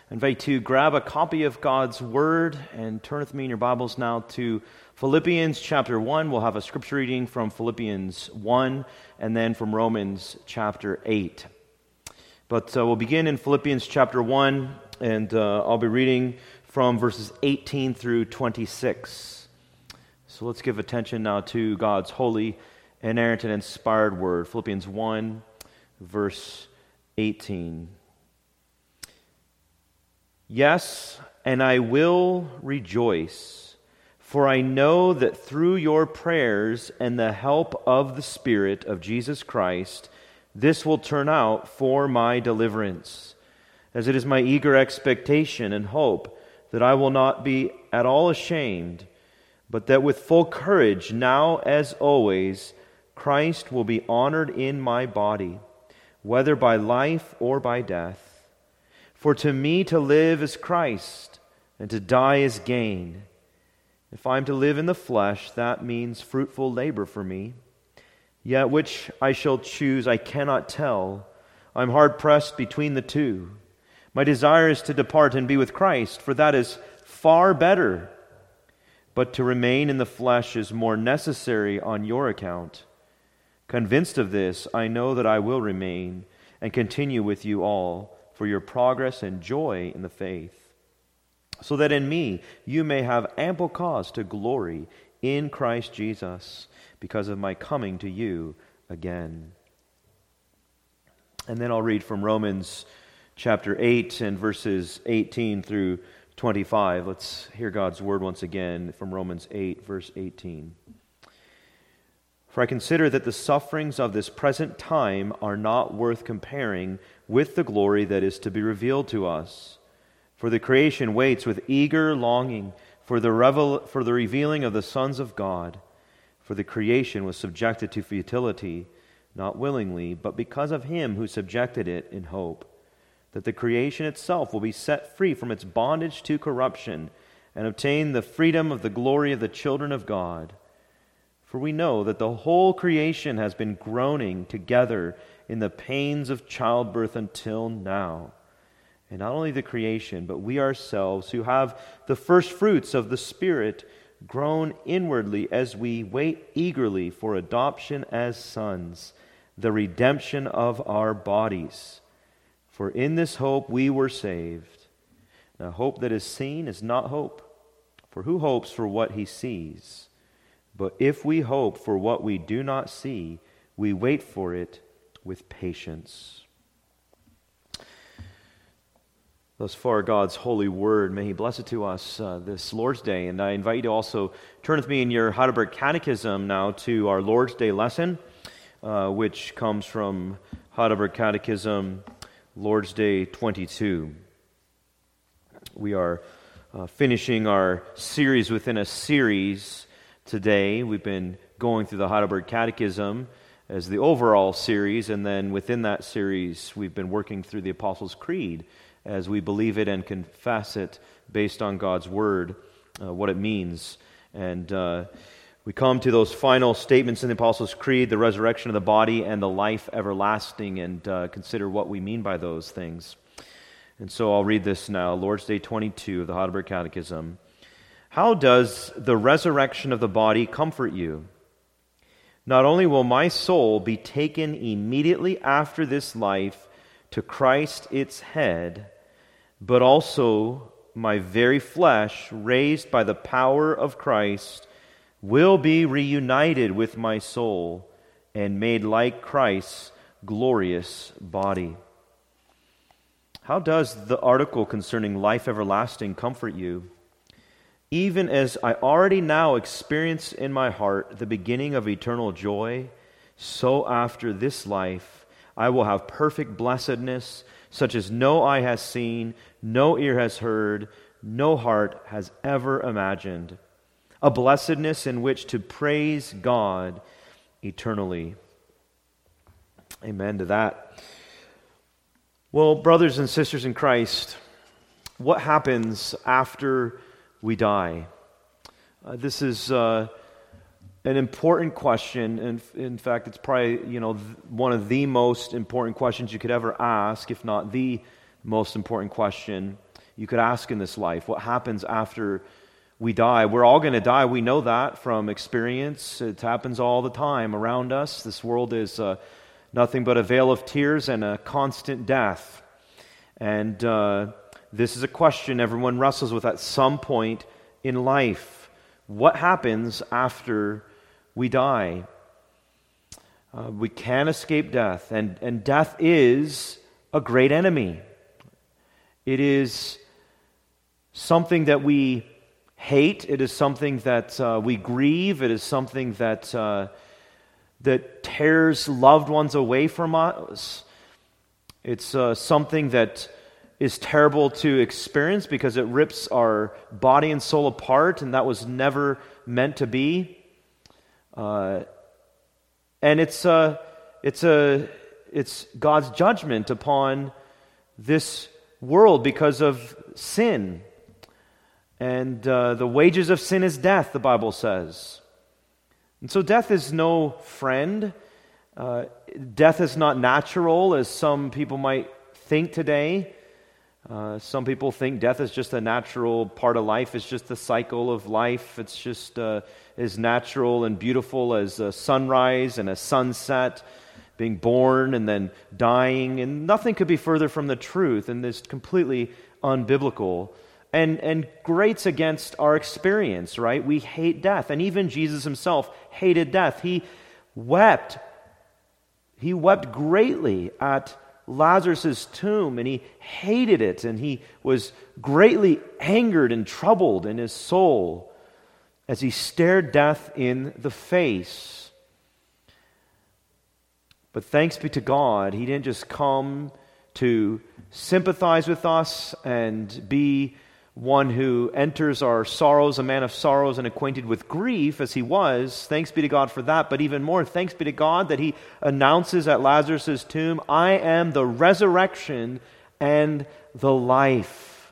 I invite you to grab a copy of God's Word and turn with me in your Bibles now to Philippians chapter 1. We'll have a scripture reading from Philippians 1 and then from Romans chapter 8. But we'll begin in Philippians chapter 1, and I'll be reading from verses 18 through 26. So let's give attention now to God's holy, inerrant, and inspired Word. Philippians 1, verse 18. Yes, and I will rejoice, for I know that through your prayers and the help of the Spirit of Jesus Christ, this will turn out for my deliverance, as it is my eager expectation and hope that I will not be at all ashamed, but that with full courage, now as always, Christ will be honored in my body, whether by life or by death. For to me to live is Christ, and to die is gain. If I am to live in the flesh, that means fruitful labor for me. Yet which I shall choose I cannot tell. I am hard-pressed between the two. My desire is to depart and be with Christ, for that is far better. But to remain in the flesh is more necessary on your account. Convinced of this, I know that I will remain and continue with you all, for your progress and joy in the faith, so that in me you may have ample cause to glory in Christ Jesus because of my coming to you again. And then I'll read from Romans chapter 8 and verses 18 through 25. Let's hear God's word once again from Romans 8, verse 18. For I consider that the sufferings of this present time are not worth comparing with the glory that is to be revealed to us. For the creation waits with eager longing for the revealing of the sons of God. For the creation was subjected to futility, not willingly, but because of him who subjected it in hope, that the creation itself will be set free from its bondage to corruption and obtain the freedom of the glory of the children of God. For we know that the whole creation has been groaning together in the pains of childbirth until now. And not only the creation, but we ourselves who have the first fruits of the Spirit groan inwardly as we wait eagerly for adoption as sons, the redemption of our bodies. For in this hope we were saved. Now hope that is seen is not hope, for who hopes for what he sees? But if we hope for what we do not see, we wait for it with patience. Thus far, God's holy word, may He bless it to us this Lord's Day. And I invite you to also turn with me in your Heidelberg Catechism now to our Lord's Day lesson, which comes from Heidelberg Catechism, Lord's Day 22. We are finishing our series within a series today. We've been going through the Heidelberg Catechism as the overall series, and then within that series, we've been working through the Apostles' Creed as we believe it and confess it based on God's Word, what it means. And we come to those final statements in the Apostles' Creed, the resurrection of the body and the life everlasting, and consider what we mean by those things. And so I'll read this now, Lord's Day 22 of the Heidelberg Catechism. How does the resurrection of the body comfort you? Not only will my soul be taken immediately after this life to Christ its head, but also my very flesh, raised by the power of Christ, will be reunited with my soul and made like Christ's glorious body. How does the article concerning life everlasting comfort you? Even as I already now experience in my heart the beginning of eternal joy, so after this life I will have perfect blessedness, such as no eye has seen, no ear has heard, no heart has ever imagined. A blessedness in which to praise God eternally. Amen to that. Well, brothers and sisters in Christ, what happens after we die? This is an important question, and in fact, it's probably one of the most important questions you could ever ask, if not the most important question you could ask in this life. What happens after we die? We're all going to die. We know that from experience. It happens all the time around us. This world is nothing but a veil of tears and a constant death. And this is a question everyone wrestles with at some point in life. What happens after we die? We can't escape death, and death is a great enemy. It is something that we hate. It is something that we grieve. It is something that that tears loved ones away from us. It's something that is terrible to experience because it rips our body and soul apart, and that was never meant to be. And it's God's judgment upon this world because of sin. And the wages of sin is death, the Bible says. And so death is no friend. Death is not natural, as some people might think today. Some people think death is just a natural part of life. It's just the cycle of life. It's just as natural and beautiful as a sunrise and a sunset, being born and then dying. And nothing could be further from the truth, and it's completely unbiblical. And grates against our experience, right? We hate death. And even Jesus himself hated death. He wept. He wept greatly at Lazarus' tomb, and he hated it, and he was greatly angered and troubled in his soul as he stared death in the face. But thanks be to God, he didn't just come to sympathize with us and be one who enters our sorrows, a man of sorrows and acquainted with grief as he was. Thanks be to God for that. But even more, thanks be to God that he announces at Lazarus' tomb, I am the resurrection and the life.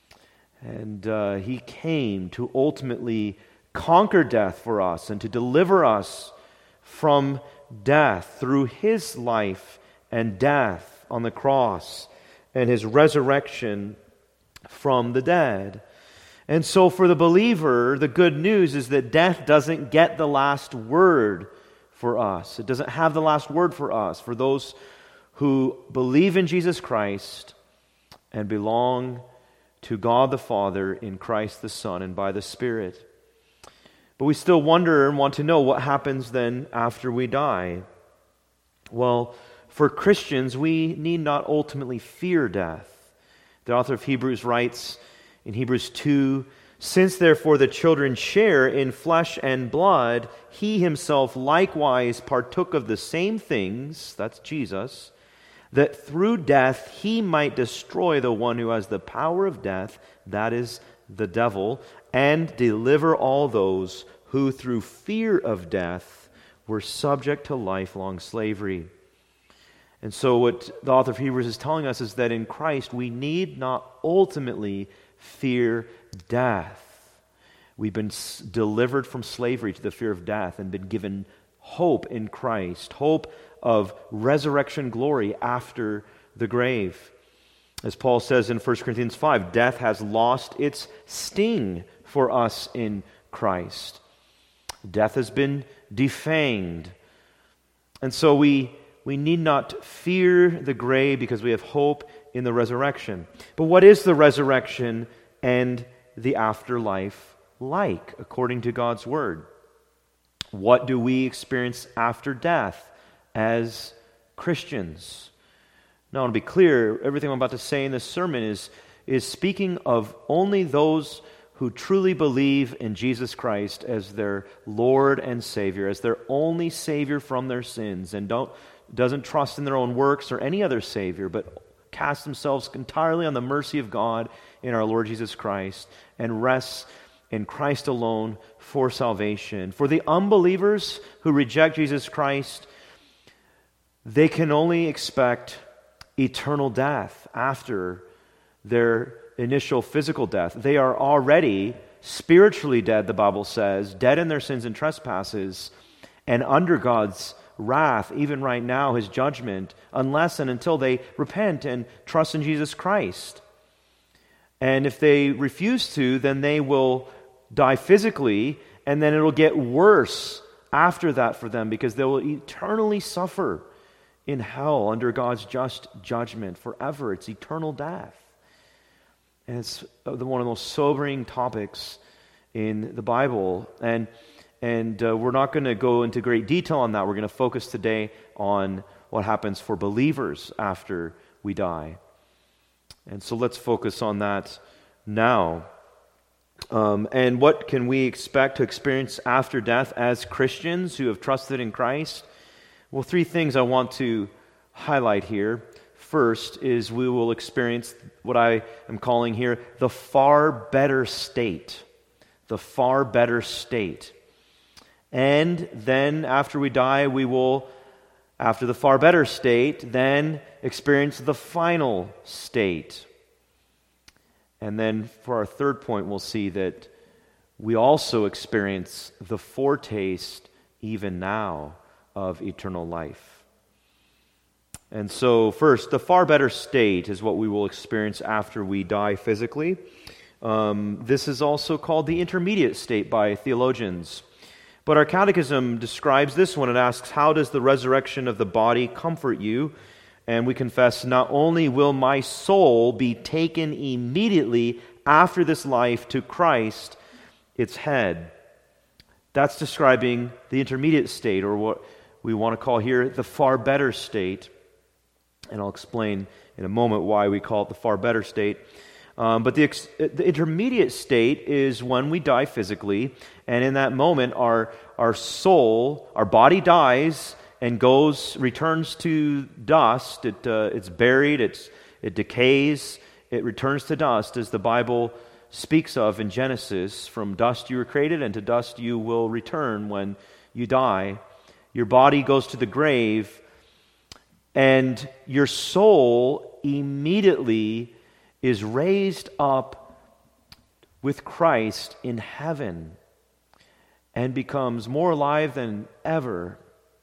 And he came to ultimately conquer death for us and to deliver us from death through his life and death on the cross and his resurrection from the dead. And so for the believer, the good news is that death doesn't get the last word for us. It doesn't have the last word for us, for those who believe in Jesus Christ and belong to God the Father in Christ the Son and by the Spirit. But we still wonder and want to know what happens then after we die. Well, for Christians, we need not ultimately fear death. The author of Hebrews writes in Hebrews 2, since therefore the children share in flesh and blood, he himself likewise partook of the same things, that's Jesus, that through death he might destroy the one who has the power of death, that is the devil, and deliver all those who through fear of death were subject to lifelong slavery. And so what the author of Hebrews is telling us is that in Christ we need not ultimately fear death. We've been delivered from slavery to the fear of death and been given hope in Christ, hope of resurrection glory after the grave. As Paul says in 1 Corinthians 5, death has lost its sting for us in Christ. Death has been defanged. And so we need not fear the grave because we have hope in the resurrection. But what is the resurrection and the afterlife like, according to God's Word? What do we experience after death as Christians? Now, I want to be clear, everything I'm about to say in this sermon is speaking of only those who truly believe in Jesus Christ as their Lord and Savior, as their only Savior from their sins, and doesn't trust in their own works or any other Savior, but cast themselves entirely on the mercy of God in our Lord Jesus Christ and rests in Christ alone for salvation. For the unbelievers who reject Jesus Christ, they can only expect eternal death after their initial physical death. They are already spiritually dead, the Bible says, dead in their sins and trespasses, and under God's wrath, even right now, his judgment, unless and until they repent and trust in Jesus Christ. And if they refuse to, then they will die physically, and then it'll get worse after that for them because they will eternally suffer in hell under God's just judgment forever. It's eternal death. And it's one of the most sobering topics in the Bible. And we're not going to go into great detail on that. We're going to focus today on what happens for believers after we die. And so let's focus on that now. And what can we expect to experience after death as Christians who have trusted in Christ? Well, three things I want to highlight here. First is we will experience what I am calling here the far better state. The far better state. And then after we die, we will, after the far better state, then experience the final state. And then for our third point, we'll see that we also experience the foretaste even now of eternal life. And so first, the far better state is what we will experience after we die physically. This is also called the intermediate state by theologians. But our catechism describes this one. It asks, how does the resurrection of the body comfort you? And we confess, not only will my soul be taken immediately after this life to Christ, its head. That's describing the intermediate state, or what we want to call here the far better state. And I'll explain in a moment why we call it the far better state. But the intermediate state is when we die physically, and in that moment our soul, our body dies and returns to dust. It's buried, it decays, it returns to dust, as the Bible speaks of in Genesis. From dust you were created, and to dust you will return when you die. Your body goes to the grave, and your soul immediately is raised up with Christ in heaven and becomes more alive than ever.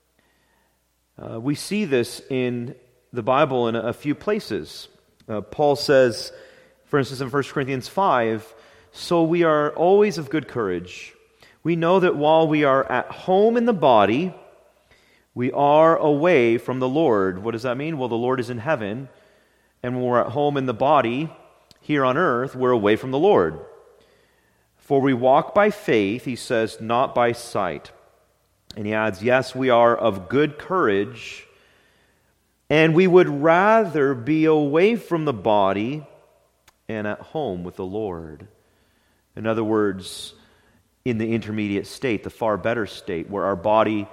We see this in the Bible in a few places. Paul says, for instance, in 1 Corinthians 5, so we are always of good courage. We know that while we are at home in the body, we are away from the Lord. What does that mean? Well, the Lord is in heaven, and when we're at home in the body, here on earth, we're away from the Lord. For we walk by faith, he says, not by sight. And he adds, yes, we are of good courage, and we would rather be away from the body and at home with the Lord. In other words, in the intermediate state, the far better state, where our body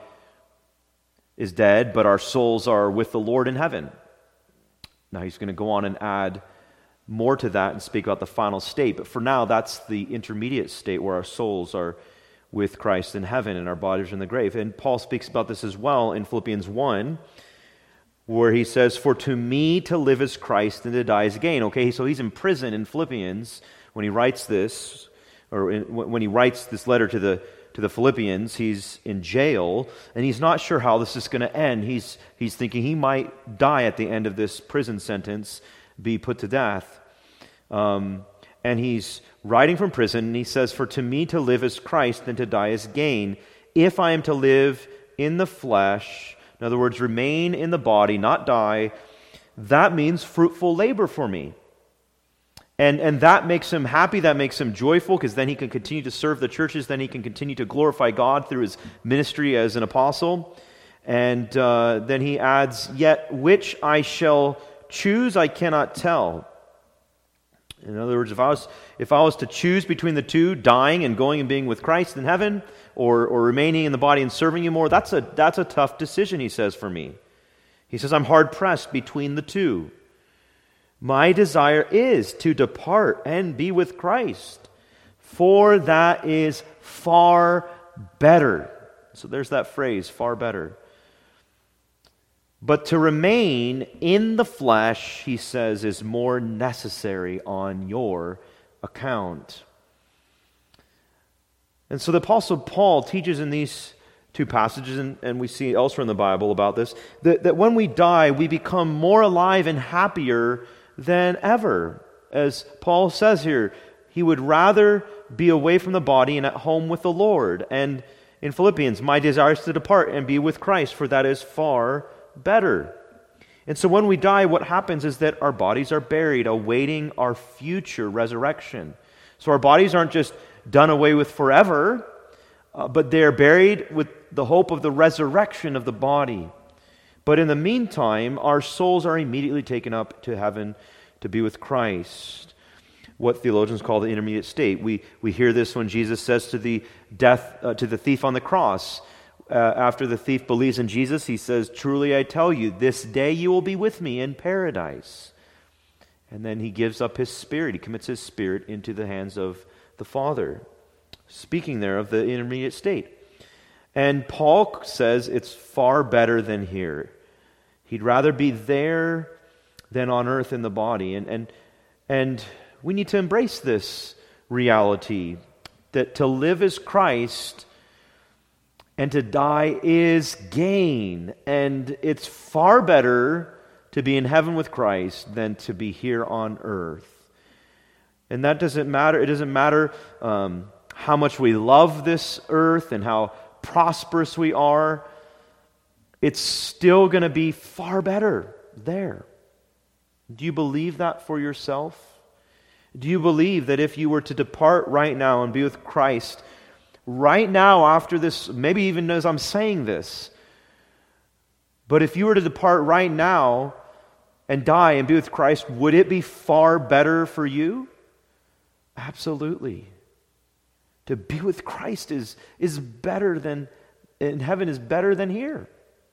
is dead, but our souls are with the Lord in heaven. Now he's going to go on and add more to that and speak about the final state. But for now, that's the intermediate state where our souls are with Christ in heaven and our bodies are in the grave. And Paul speaks about this as well in Philippians 1, where he says, for to me to live is Christ and to die is gain. Okay, so he's in prison in Philippians when he writes this, when he writes this letter to the Philippians. He's in jail, and he's not sure how this is going to end. He's thinking he might die at the end of this prison sentence, be put to death. And he's writing from prison, and he says, for to me to live is Christ, and to die is gain. If I am to live in the flesh, in other words, remain in the body, not die, that means fruitful labor for me. And that makes him happy, that makes him joyful, because then he can continue to serve the churches, then he can continue to glorify God through his ministry as an apostle. And then he adds, yet which I shall choose, I cannot tell. In other words, if I was to choose between the two, dying and going and being with Christ in heaven, or remaining in the body and serving you more, that's a tough decision, he says, for me. He says, I'm hard-pressed between the two. My desire is to depart and be with Christ, for that is far better. So there's that phrase, far better. But to remain in the flesh, he says, is more necessary on your account. And so the Apostle Paul teaches in these two passages, and we see elsewhere in the Bible about this, that when we die, we become more alive and happier than ever. as Paul says here, he would rather be away from the body and at home with the Lord. And in Philippians, my desire is to depart and be with Christ, for that is far better. And so when we die, what happens is that our bodies are buried, awaiting our future resurrection. So our bodies aren't just done away with forever, but they are buried with the hope of the resurrection of the body. But in the meantime, our souls are immediately taken up to heaven to be with Christ, what theologians call the intermediate state. We hear this when Jesus says to the thief on the cross, after the thief believes in Jesus, he says, "Truly I tell you, this day you will be with me in paradise." And then he gives up his spirit. He commits his spirit into the hands of the Father. Speaking there of the intermediate state. And Paul says it's far better than here. He'd rather be there than on earth in the body. And we need to embrace this reality, that to live is Christ and to die is gain. And it's far better to be in heaven with Christ than to be here on earth. And that doesn't matter. It doesn't matter how much we love this earth and how prosperous we are. It's still going to be far better there. Do you believe that for yourself? Do you believe that if you were to depart right now and be with Christ, right now after this, maybe even as I'm saying this, but if you were to depart right now and die and be with Christ, would it be far better for you? Absolutely. To be with Christ is better than, in heaven is better than here.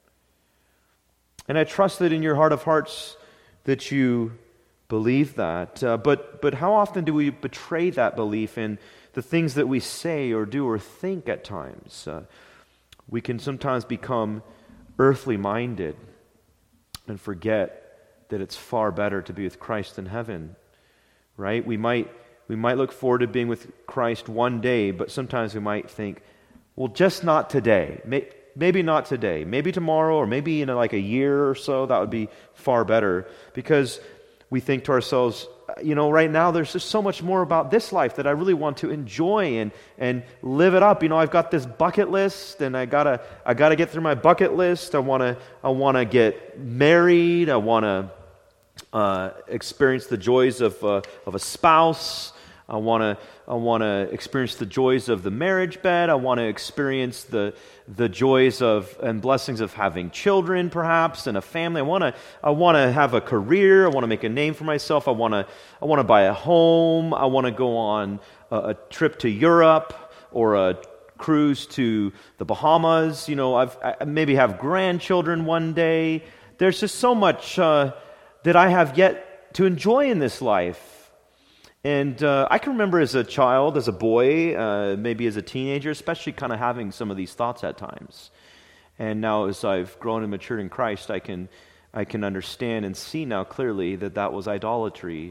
And I trust that in your heart of hearts that you believe that. But how often do we betray that belief in the things that we say or do or think at times? We can sometimes become earthly minded and forget that it's far better to be with Christ in heaven, right? We might look forward to being with Christ one day, but sometimes we might think, well, just not today. Maybe not today. Maybe tomorrow, or maybe in like a year or so, that would be far better. Because we think to ourselves, right now there's just so much more about this life that I really want to enjoy and live it up. I've got this bucket list, and I gotta get through my bucket list. I wanna get married. I wanna experience the joys of a spouse. I want to experience the joys of the marriage bed. I want to experience the joys of and blessings of having children, perhaps, and a family. I want to have a career. I want to make a name for myself. I want to buy a home. I want to go on a trip to Europe or a cruise to the Bahamas. I maybe have grandchildren one day. There's just so much that I have yet to enjoy in this life. And I can remember as a child, as a boy, maybe as a teenager, especially kind of having some of these thoughts at times. And now as I've grown and matured in Christ, I can understand and see now clearly that was idolatry.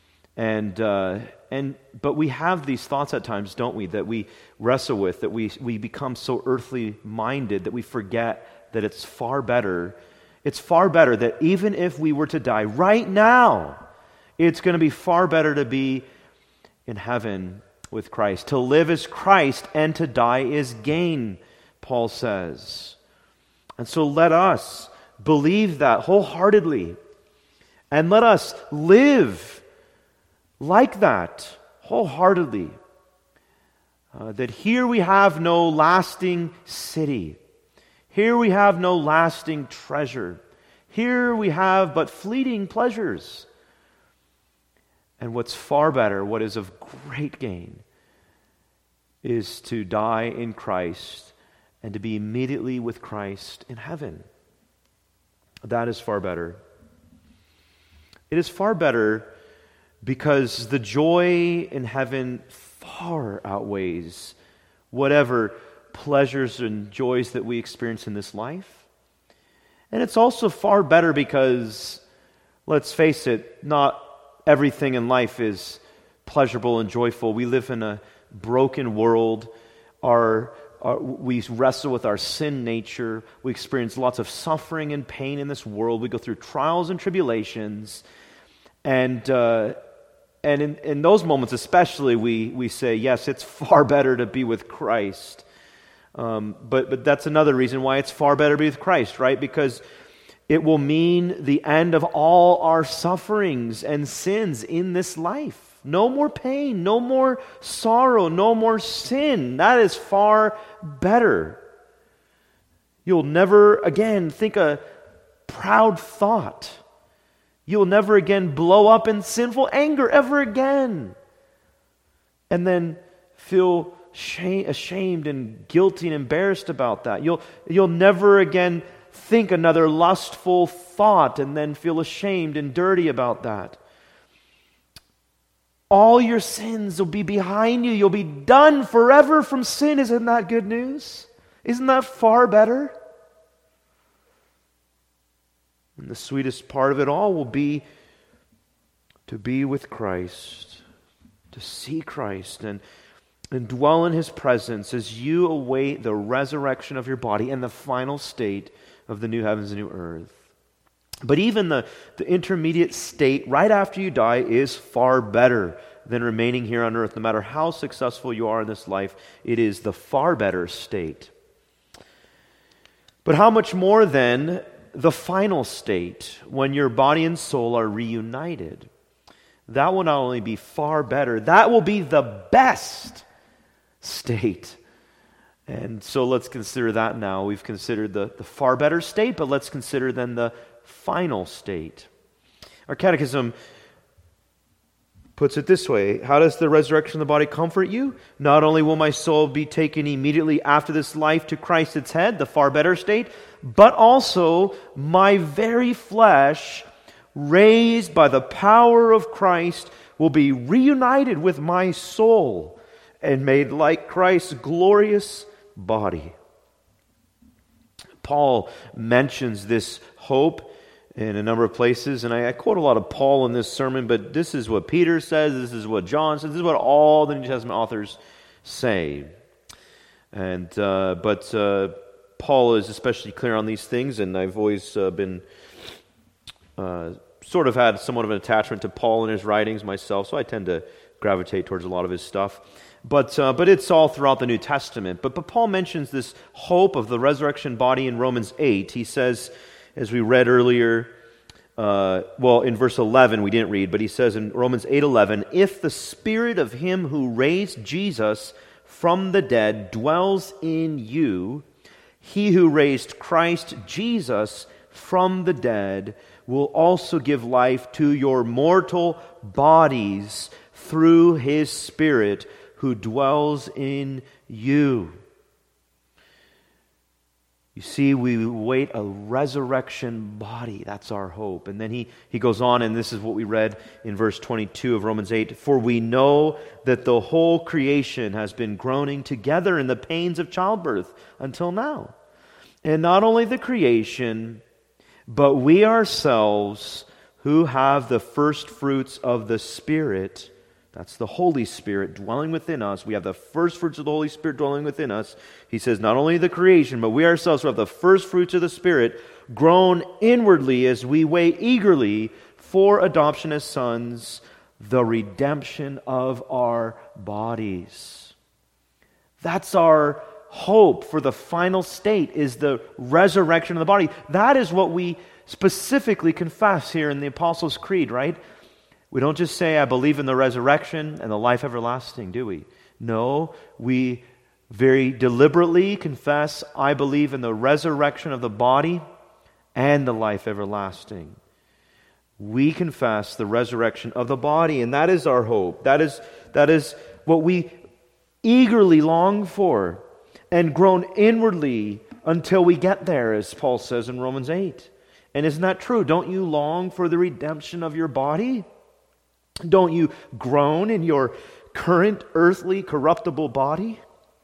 But we have these thoughts at times, don't we, that we wrestle with, that we become so earthly minded that we forget that it's far better. It's far better that even if we were to die right now, it's going to be far better to be in heaven with Christ. To live is Christ, and to die is gain, Paul says. And so let us believe that wholeheartedly, and let us live like that wholeheartedly. That here we have no lasting city. Here we have no lasting treasure. Here we have but fleeting pleasures. And what's far better, what is of great gain, is to die in Christ and to be immediately with Christ in heaven. That is far better. It is far better because the joy in heaven far outweighs whatever pleasures and joys that we experience in this life. And it's also far better because, let's face it, not everything in life is pleasurable and joyful. We live in a broken world. We wrestle with our sin nature. We experience lots of suffering and pain in this world. We go through trials and tribulations. And And in those moments especially, we say, yes, it's far better to be with Christ. But that's another reason why it's far better to be with Christ, right? Because it will mean the end of all our sufferings and sins in this life. No more pain, no more sorrow, no more sin. That is far better. You'll never again think a proud thought. You'll never again blow up in sinful anger ever again. And then feel ashamed and guilty and embarrassed about that. You'll never again think another lustful thought and then feel ashamed and dirty about that. All your sins will be behind you. You'll be done forever from sin. Isn't that good news? Isn't that far better? And the sweetest part of it all will be to be with Christ, to see Christ and dwell in His presence as you await the resurrection of your body and the final state of the new heavens and new earth. But even the intermediate state right after you die is far better than remaining here on earth. No matter how successful you are in this life, it is the far better state. But how much more then the final state, when your body and soul are reunited? That will not only be far better, that will be the best state. And so let's consider that now. We've considered the far better state, but let's consider then the final state. Our catechism puts it this way: how does the resurrection of the body comfort you? Not only will my soul be taken immediately after this life to Christ its head, the far better state, but also my very flesh, raised by the power of Christ, will be reunited with my soul and made like Christ's glorious body. Paul mentions this hope in a number of places, and I quote a lot of Paul in this sermon, but this is what Peter says, this is what John says, this is what all the New Testament authors say. And but Paul is especially clear on these things, and I've always been sort of had somewhat of an attachment to Paul and his writings myself, so I tend to gravitate towards a lot of his stuff. But it's all throughout the New Testament. But Paul mentions this hope of the resurrection body in Romans 8. He says, as we read earlier, in verse 11 we didn't read, but he says in Romans 8:11, if the Spirit of Him who raised Jesus from the dead dwells in you, He who raised Christ Jesus from the dead will also give life to your mortal bodies through His Spirit who dwells in you. You see, we wait a resurrection body. That's our hope. And then he goes on, and this is what we read in verse 22 of Romans 8. For we know that the whole creation has been groaning together in the pains of childbirth until now. And not only the creation, but we ourselves who have the first fruits of the Spirit. That's the Holy Spirit dwelling within us. We have the first fruits of the Holy Spirit dwelling within us. He says not only the creation, but we ourselves who have the first fruits of the Spirit groan inwardly as we wait eagerly for adoption as sons, the redemption of our bodies. That's our hope for the final state, is the resurrection of the body. That is what we specifically confess here in the Apostles' Creed, right? We don't just say, I believe in the resurrection and the life everlasting, do we? No, we very deliberately confess, I believe in the resurrection of the body and the life everlasting. We confess the resurrection of the body, and that is our hope. That is what we eagerly long for and groan inwardly until we get there, as Paul says in Romans 8. And isn't that true? Don't you long for the redemption of your body? Don't you groan in your current earthly corruptible body?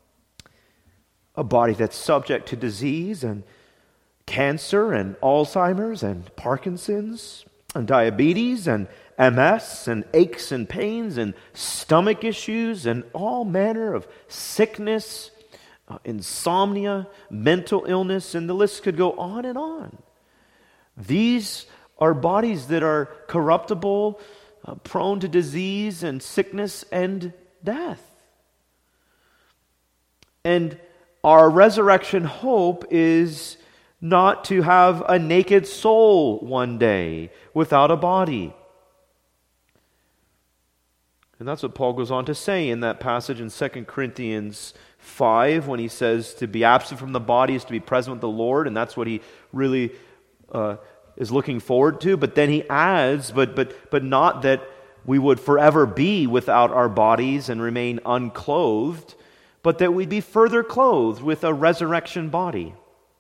A body that's subject to disease and cancer and Alzheimer's and Parkinson's and diabetes and MS and aches and pains and stomach issues and all manner of sickness, insomnia, mental illness, and the list could go on and on. These are bodies that are corruptible, prone to disease and sickness and death. And our resurrection hope is not to have a naked soul one day without a body. And that's what Paul goes on to say in that passage in 2 Corinthians 5 when he says to be absent from the body is to be present with the Lord, and that's what he really is looking forward to. But then he adds, but not that we would forever be without our bodies and remain unclothed, but that we'd be further clothed with a resurrection body.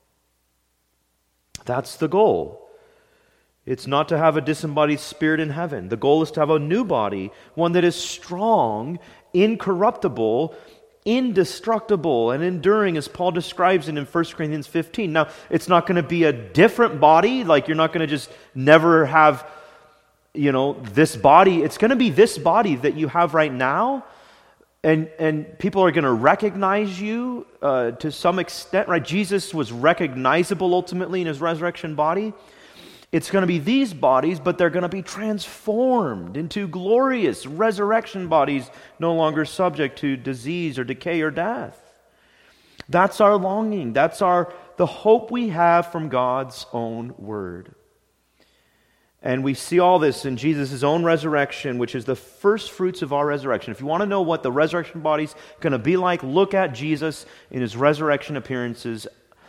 That's the goal. It's not to have a disembodied spirit in heaven. The goal is to have a new body, one that is strong, incorruptible, indestructible, and enduring, as Paul describes it in 1 Corinthians 15. Now, it's not going to be a different body, like you're not going to just never have, this body. It's going to be this body that you have right now, and people are going to recognize you to some extent, right? Jesus was recognizable ultimately in his resurrection body. It's going to be these bodies, but they're going to be transformed into glorious resurrection bodies, no longer subject to disease or decay or death. That's our longing. That's the hope we have from God's own word. And we see all this in Jesus' own resurrection, which is the first fruits of our resurrection. If you want to know what the resurrection body's going to be like, look at Jesus in his resurrection appearances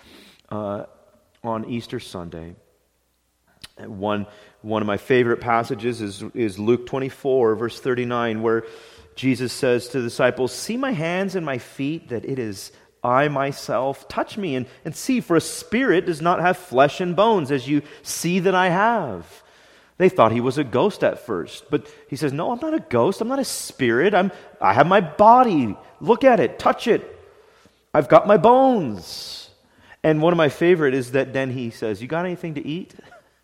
on Easter Sunday. One of my favorite passages is Luke 24, verse 39, where Jesus says to the disciples, "See my hands and my feet, that it is I myself. Touch me and see, for a spirit does not have flesh and bones, as you see that I have." They thought he was a ghost at first, but he says, "No, I'm not a ghost. I'm not a spirit. I have my body. Look at it. Touch it. I've got my bones." And one of my favorite is that then he says, "You got anything to eat?"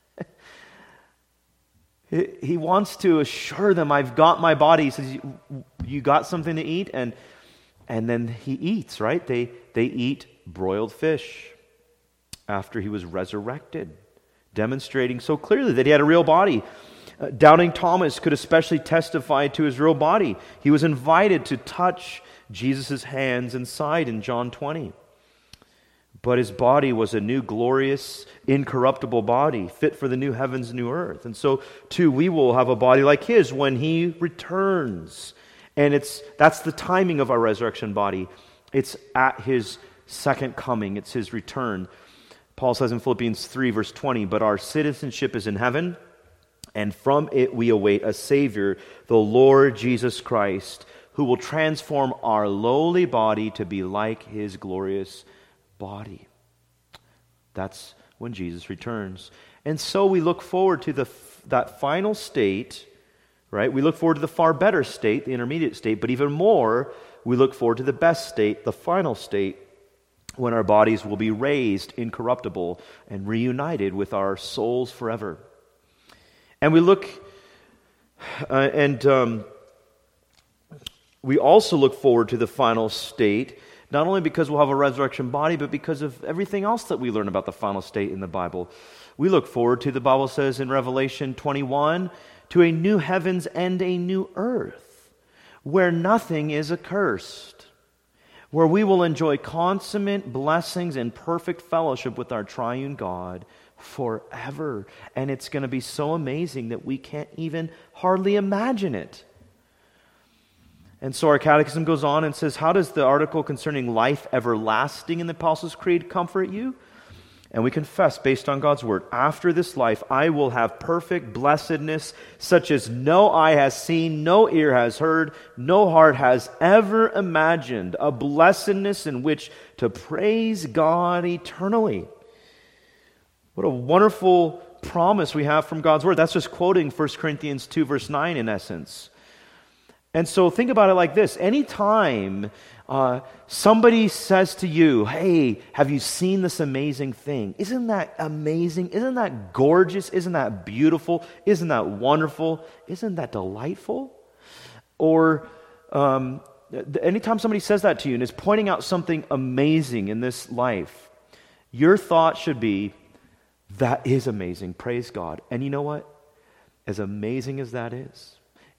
He wants to assure them, "I've got my body." He says, "You got something to eat?" And then he eats, right? They eat broiled fish after he was resurrected, demonstrating so clearly that he had a real body. Doubting Thomas could especially testify to his real body. He was invited to touch Jesus' hands and side in John 20. But his body was a new, glorious, incorruptible body, fit for the new heavens and new earth. And so, too, we will have a body like his when he returns. And that's the timing of our resurrection body. It's at his second coming. It's his return. Paul says in Philippians 3, verse 20, "But our citizenship is in heaven, and from it we await a Savior, the Lord Jesus Christ, who will transform our lowly body to be like his glorious body." That's when Jesus returns. And so we look forward to that final state, right? We look forward to the far better state, the intermediate state, but even more, we look forward to the best state, the final state, when our bodies will be raised incorruptible and reunited with our souls forever. And we look, we also look forward to the final state, not only because we'll have a resurrection body, but because of everything else that we learn about the final state in the Bible. We look forward to, the Bible says in Revelation 21, to a new heavens and a new earth, where nothing is accursed, where we will enjoy consummate blessings and perfect fellowship with our triune God forever. And it's going to be so amazing that we can't even hardly imagine it. And so our catechism goes on and says, how does the article concerning life everlasting in the Apostles' Creed comfort you? And we confess, based on God's word, after this life I will have perfect blessedness, such as no eye has seen, no ear has heard, no heart has ever imagined, a blessedness in which to praise God eternally. What a wonderful promise we have from God's word. That's just quoting 1 Corinthians 2, verse 9 in essence. And so think about it like this. Anytime somebody says to you, hey, have you seen this amazing thing? Isn't that amazing? Isn't that gorgeous? Isn't that beautiful? Isn't that wonderful? Isn't that delightful? Or anytime somebody says that to you and is pointing out something amazing in this life, your thought should be, that is amazing. Praise God. And you know what? As amazing as that is,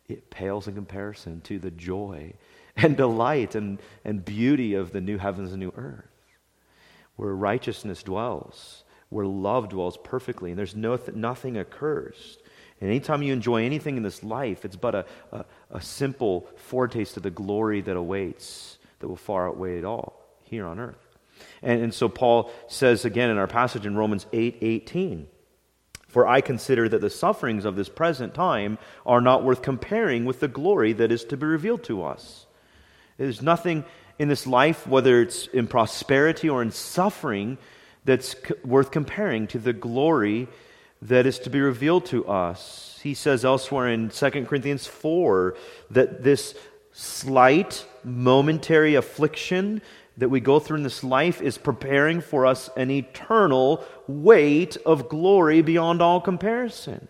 it pales in comparison to the joy and delight and beauty of the new heavens and new earth, where righteousness dwells, where love dwells perfectly, and there's nothing accursed. And anytime you enjoy anything in this life, it's but a simple foretaste of the glory that awaits, that will far outweigh it all here on earth. And so Paul says again in our passage in Romans 8:18, "For I consider that the sufferings of this present time are not worth comparing with the glory that is to be revealed to us." There's nothing in this life, whether it's in prosperity or in suffering, that's worth comparing to the glory that is to be revealed to us. He says elsewhere in 2 Corinthians 4 that this slight, momentary affliction that we go through in this life is preparing for us an eternal weight of glory beyond all comparison.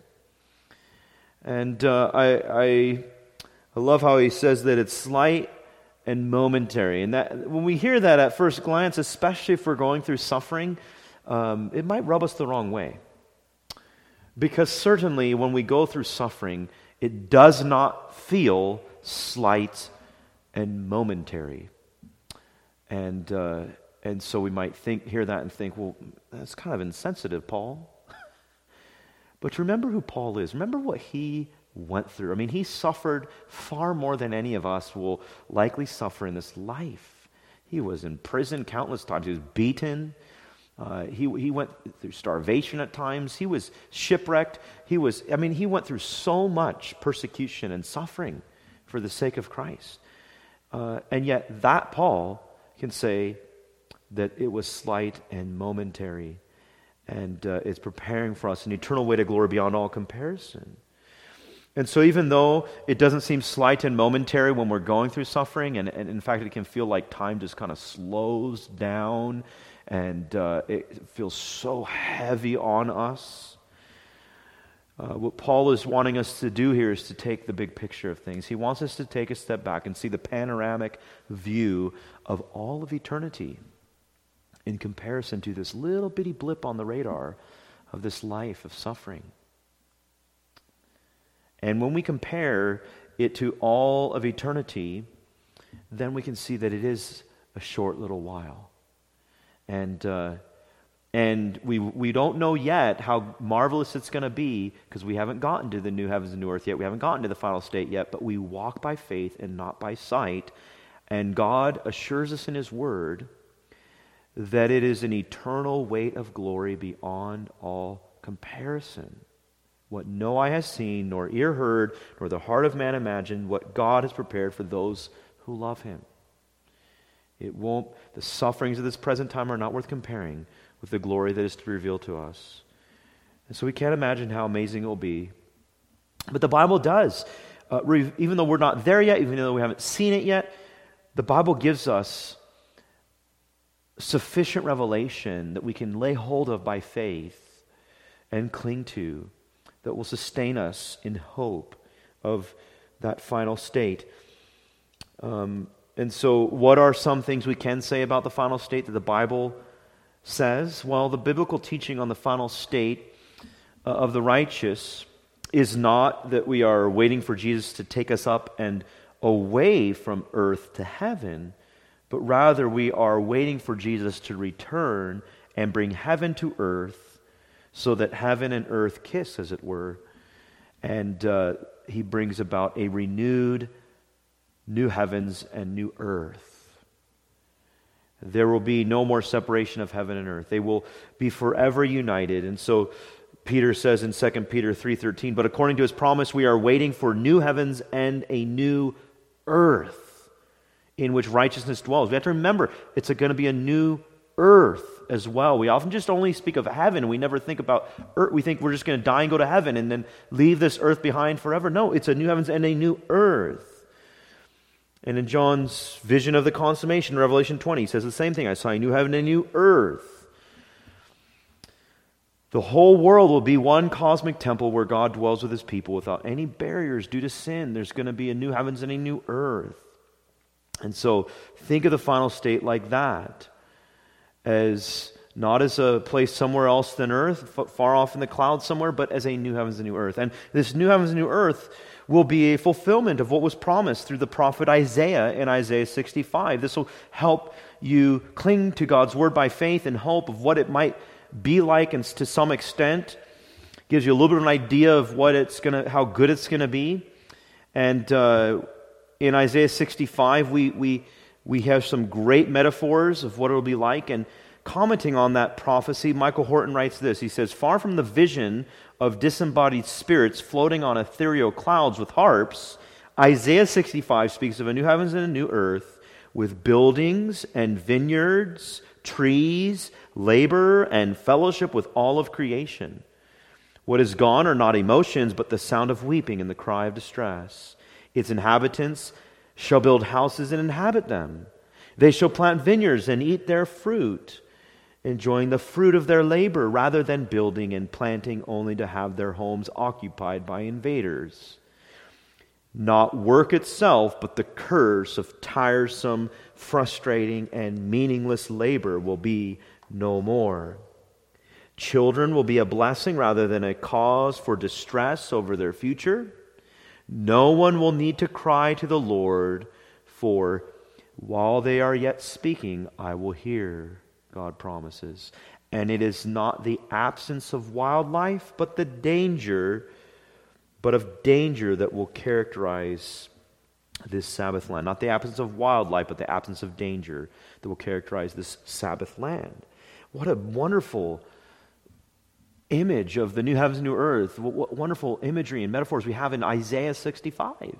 And I love how he says that it's slight and momentary. And that when we hear that at first glance, especially if we're going through suffering, it might rub us the wrong way. Because certainly when we go through suffering, it does not feel slight and momentary. And so we might hear that and think, well, that's kind of insensitive, Paul. But remember who Paul is. Remember what he went through. I mean, he suffered far more than any of us will likely suffer in this life. He was in prison countless times. He was beaten. He went through starvation at times. He was shipwrecked. He went through so much persecution and suffering for the sake of Christ. And yet that Paul can say that it was slight and momentary, and it's preparing for us an eternal weight of glory beyond all comparison. And so even though it doesn't seem slight and momentary when we're going through suffering, and in fact it can feel like time just kind of slows down, and it feels so heavy on us, what Paul is wanting us to do here is to take the big picture of things. He wants us to take a step back and see the panoramic view of all of eternity in comparison to this little bitty blip on the radar of this life of suffering. And when we compare it to all of eternity, then we can see that it is a short little while. And we don't know yet how marvelous it's going to be, because we haven't gotten to the new heavens and new earth yet. We haven't gotten to the final state yet, but we walk by faith and not by sight. And God assures us in His Word that it is an eternal weight of glory beyond all comparison. What no eye has seen, nor ear heard, nor the heart of man imagined, what God has prepared for those who love Him. The sufferings of this present time are not worth comparing with the glory that is to be revealed to us. And so we can't imagine how amazing it will be. But the Bible does. Even though we're not there yet, even though we haven't seen it yet, the Bible gives us sufficient revelation that we can lay hold of by faith and cling to, that will sustain us in hope of that final state. And so what are some things we can say about the final state that the Bible says? Well, the biblical teaching on the final state of the righteous is not that we are waiting for Jesus to take us up and away from earth to heaven, but rather we are waiting for Jesus to return and bring heaven to earth, so that heaven and earth kiss, as it were, and He brings about a renewed new heavens and new earth. There will be no more separation of heaven and earth. They will be forever united. And so Peter says in 2 Peter 3:13, "But according to His promise, we are waiting for new heavens and a new earth in which righteousness dwells." We have to remember, it's going to be a new earth as well. We often just only speak of heaven. We never think about earth. We think we're just going to die and go to heaven and then leave this earth behind forever. No, it's a new heavens and a new earth. And in John's vision of the consummation, Revelation 20, he says the same thing. "I saw a new heaven and a new earth." The whole world will be one cosmic temple where God dwells with His people without any barriers due to sin. There's going to be a new heavens and a new earth. And so think of the final state like that, as not as a place somewhere else than earth, far off in the clouds somewhere, but as a new heavens and new earth. And this new heavens and new earth will be a fulfillment of what was promised through the prophet Isaiah in Isaiah 65. This will help you cling to God's word by faith and hope of what it might be like, and to some extent gives you a little bit of an idea of how good it's going to be. And in Isaiah 65, we have some great metaphors of what it will be like. And commenting on that prophecy, Michael Horton writes this. He says, "Far from the vision of disembodied spirits floating on ethereal clouds with harps, Isaiah 65 speaks of a new heavens and a new earth with buildings and vineyards, trees, labor, and fellowship with all of creation. What is gone are not emotions, but the sound of weeping and the cry of distress. Its inhabitants shall build houses and inhabit them. They shall plant vineyards and eat their fruit, enjoying the fruit of their labor, rather than building and planting only to have their homes occupied by invaders. Not work itself, but the curse of tiresome, frustrating, and meaningless labor will be no more. Children will be a blessing rather than a cause for distress over their future. No one will need to cry to the Lord, for while they are yet speaking, I will hear," God promises. And it is not the absence of wildlife, but of danger that will characterize this Sabbath land. Not the absence of wildlife, but the absence of danger that will characterize this Sabbath land. What a wonderful image of the new heavens and new earth. What wonderful imagery and metaphors we have in Isaiah 65.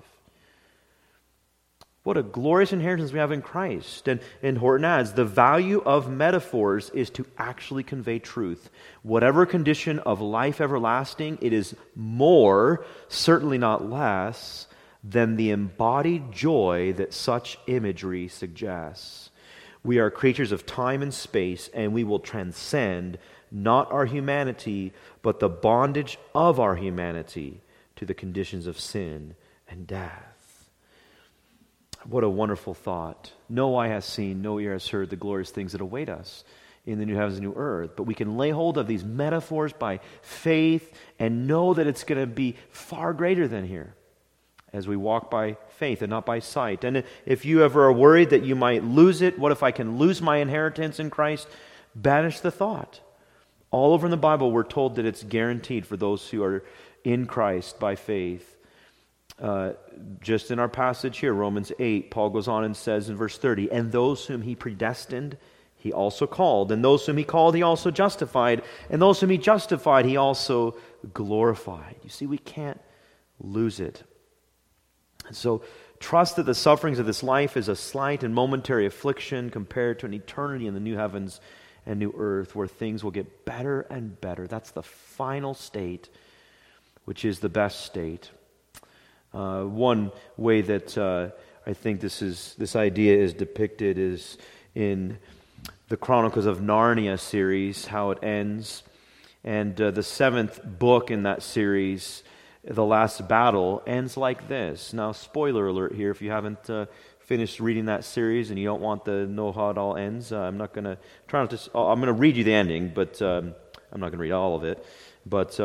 What a glorious inheritance we have in Christ. And Horton adds, the value of metaphors is to actually convey truth. Whatever condition of life everlasting, it is more, certainly not less, than the embodied joy that such imagery suggests. We are creatures of time and space, and we will transcend not our humanity, but the bondage of our humanity to the conditions of sin and death. What a wonderful thought. No eye has seen, no ear has heard the glorious things that await us in the new heavens and new earth. But we can lay hold of these metaphors by faith and know that it's going to be far greater than here as we walk by faith and not by sight. And if you ever are worried that you might lose it, what if I can lose my inheritance in Christ? Banish the thought. All over in the Bible, we're told that it's guaranteed for those who are in Christ by faith. Just in our passage here, Romans 8, Paul goes on and says in verse 30, "And those whom he predestined, he also called. And those whom he called, he also justified. And those whom he justified, he also glorified." You see, we can't lose it. And so trust that the sufferings of this life is a slight and momentary affliction compared to an eternity in the new heavens and new earth where things will get better and better. That's the final state, which is the best state. One way that I think this idea is depicted is in the Chronicles of Narnia series, how it ends. And the seventh book in that series, The Last Battle, ends like this. Now, spoiler alert here, if you haven't finished reading that series and you don't want to know how it all ends, I'm going to read you the ending, but I'm not going to read all of it. But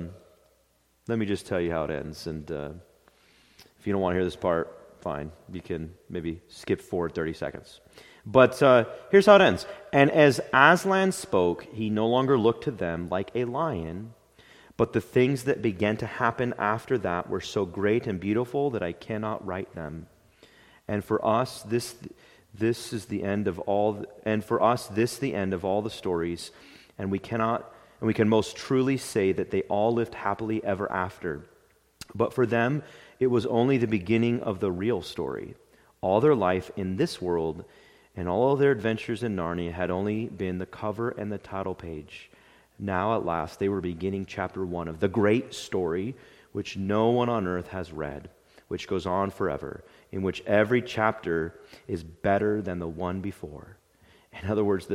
let me just tell you how it ends. And if you don't want to hear this part, fine. You can maybe skip forward 30 seconds. But here's how it ends. "And as Aslan spoke, he no longer looked to them like a lion, but the things that began to happen after that were so great and beautiful that I cannot write them. And for us, this is the end of all. And for us, this the end of all the stories. And we can most truly say that they all lived happily ever after. But for them, it was only the beginning of the real story. All their life in this world and all of their adventures in Narnia had only been the cover and the title page. Now, at last, they were beginning chapter 1 of the great story, which no one on earth has read, which goes on forever, in which every chapter is better than the one before." In other words,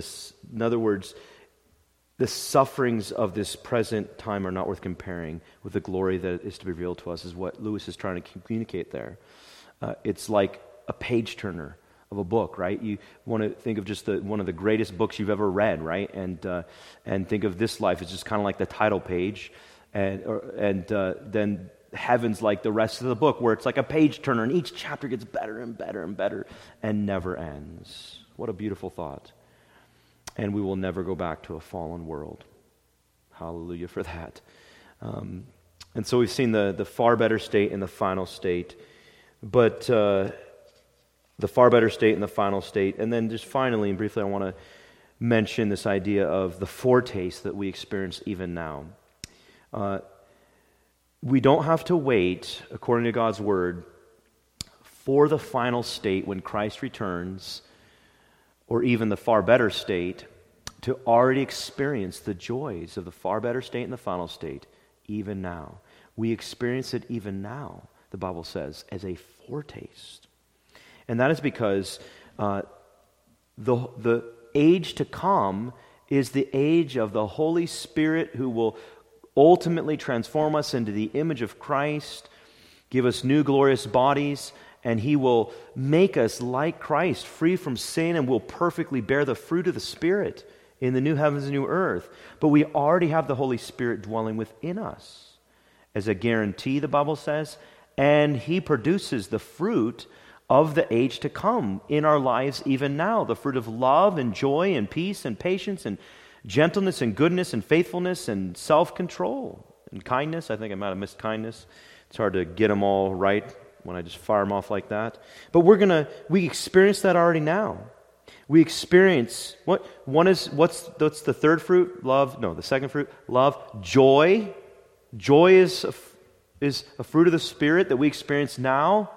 the sufferings of this present time are not worth comparing with the glory that is to be revealed to us, is what Lewis is trying to communicate there. It's like a page turner of a book, right? You want to think of just one of the greatest books you've ever read, right? And think of this life as just kind of like the title page, and then heaven's like the rest of the book, where it's like a page turner, and each chapter gets better and better and better and never ends. What a beautiful thought. And we will never go back to a fallen world. Hallelujah for that. And so we've seen the far better state and the final state. But the far better state and the final state. And then just finally and briefly, I want to mention this idea of the foretaste that we experience even now. We don't have to wait, according to God's word, for the final state when Christ returns, or even the far better state, to already experience the joys of the far better state and the final state even now. We experience it even now, the Bible says, as a foretaste. And that is because the age to come is the age of the Holy Spirit, who will ultimately transform us into the image of Christ, give us new glorious bodies, and He will make us like Christ, free from sin, and will perfectly bear the fruit of the Spirit in the new heavens and new earth. But we already have the Holy Spirit dwelling within us as a guarantee, the Bible says, and He produces the fruit of the age to come in our lives even now, the fruit of love and joy and peace and patience and gentleness and goodness and faithfulness and self-control and kindness. I think I might have missed kindness. It's hard to get them all right when I just fire them off like that. But we experience that already now. We experience, what's the third fruit? Love. No, the second fruit, love. Joy. Joy is a fruit of the Spirit that we experience now.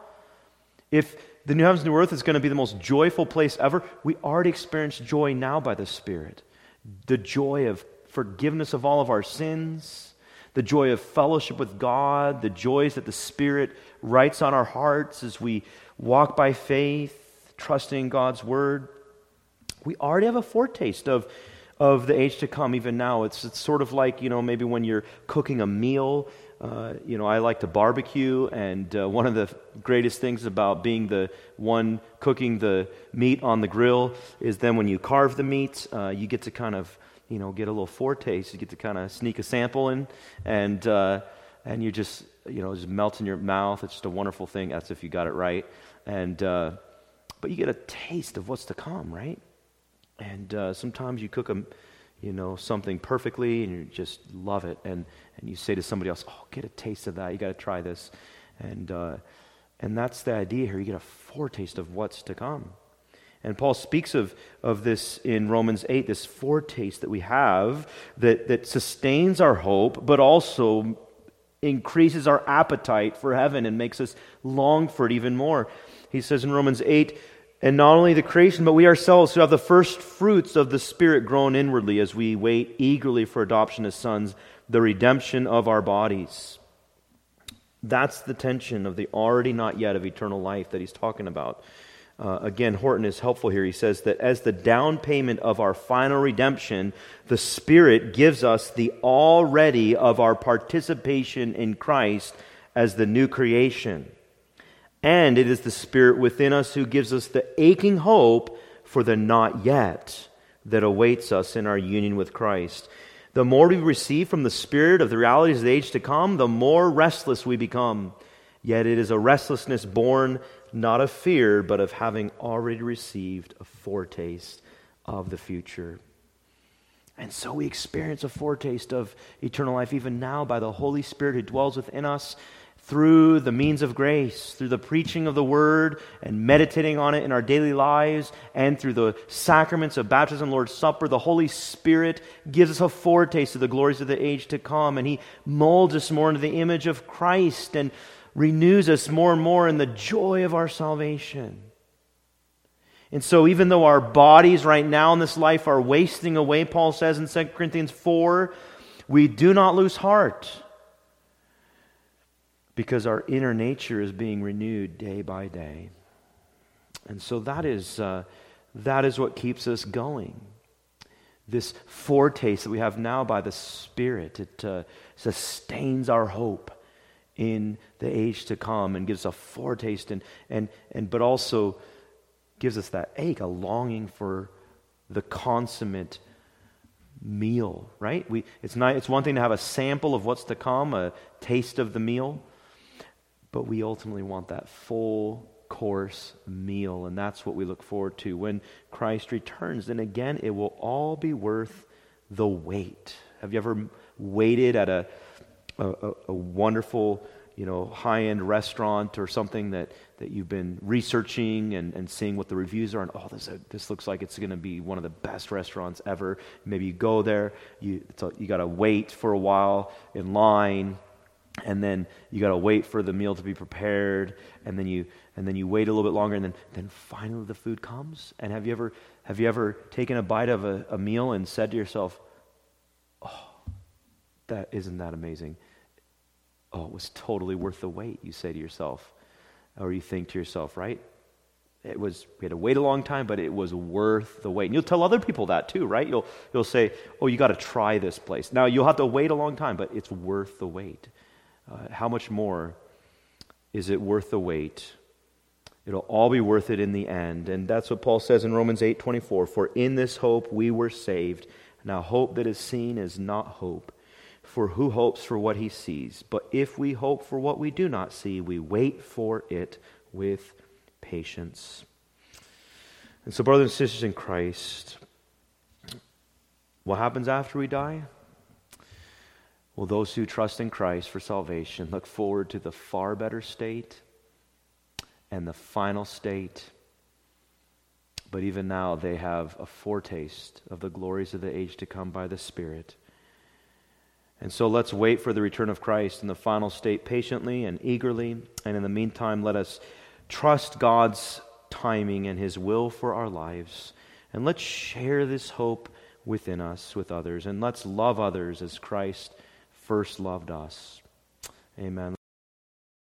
If the new heavens and new earth is going to be the most joyful place ever, we already experience joy now by the Spirit. The joy of forgiveness of all of our sins, the joy of fellowship with God, the joys that the Spirit writes on our hearts as we walk by faith, trusting God's Word. We already have a foretaste of the age to come even now. It's sort of like, maybe when you're cooking a meal. I like to barbecue, and one of the greatest things about being the one cooking the meat on the grill is then when you carve the meat, you get to kind of, get a little foretaste. You get to kind of sneak a sample in, and you just, just melt in your mouth. It's just a wonderful thing. That's if you got it right. And but you get a taste of what's to come, right? And sometimes you cook something perfectly, and you just love it, and you say to somebody else, "Oh, get a taste of that. You got to try this," and that's the idea here. You get a foretaste of what's to come, and Paul speaks of this in Romans 8. This foretaste that we have that sustains our hope, but also increases our appetite for heaven and makes us long for it even more. He says in Romans 8. And not only the creation, but we ourselves who have the first fruits of the Spirit grown inwardly as we wait eagerly for adoption as sons, the redemption of our bodies. That's the tension of the already not yet of eternal life that he's talking about. Again, Horton is helpful here. He says that as the down payment of our final redemption, the Spirit gives us the already of our participation in Christ as the new creation. And it is the Spirit within us who gives us the aching hope for the not yet that awaits us in our union with Christ. The more we receive from the Spirit of the realities of the age to come, the more restless we become. Yet it is a restlessness born not of fear, but of having already received a foretaste of the future. And so we experience a foretaste of eternal life even now by the Holy Spirit who dwells within us, through the means of grace, through the preaching of the Word and meditating on it in our daily lives, and through the sacraments of baptism and Lord's Supper. The Holy Spirit gives us a foretaste of the glories of the age to come, and He molds us more into the image of Christ and renews us more and more in the joy of our salvation. And so even though our bodies right now in this life are wasting away, Paul says in 2 Corinthians 4, we do not lose heart, because our inner nature is being renewed day by day. And so that is what keeps us going. This foretaste that we have now by the Spirit, it sustains our hope in the age to come and gives a foretaste, but also gives us that ache, a longing for the consummate meal, right? It's one thing to have a sample of what's to come, a taste of the meal. but we ultimately want that full course meal, and that's what we look forward to. When Christ returns, then again, it will all be worth the wait. Have you ever waited at a wonderful, high-end restaurant or something that you've been researching and seeing what the reviews are, and this looks like it's going to be one of the best restaurants ever. Maybe you go there, you got to wait for a while in line, and then you got to wait for the meal to be prepared, and then you wait a little bit longer, and then finally the food comes. And have you ever taken a bite of a meal and said to yourself, "Oh, isn't that amazing? Oh, it was totally worth the wait," you say to yourself. Or you think to yourself, right? We had to wait a long time, but it was worth the wait. And you'll tell other people that too, right? You'll say, "Oh, you got to try this place." Now, you'll have to wait a long time, but it's worth the wait. How much more is it worth the wait? It'll all be worth it in the end. And that's what Paul says in Romans 8:24. "For in this hope we were saved. Now hope that is seen is not hope. For who hopes for what he sees? But if we hope for what we do not see, we wait for it with patience." And so, brothers and sisters in Christ, what happens after we die? Well, those who trust in Christ for salvation look forward to the far better state and the final state. But even now, they have a foretaste of the glories of the age to come by the Spirit. And so let's wait for the return of Christ in the final state patiently and eagerly. And in the meantime, let us trust God's timing and His will for our lives. And let's share this hope within us with others. And let's love others as Christ first loved us. Amen.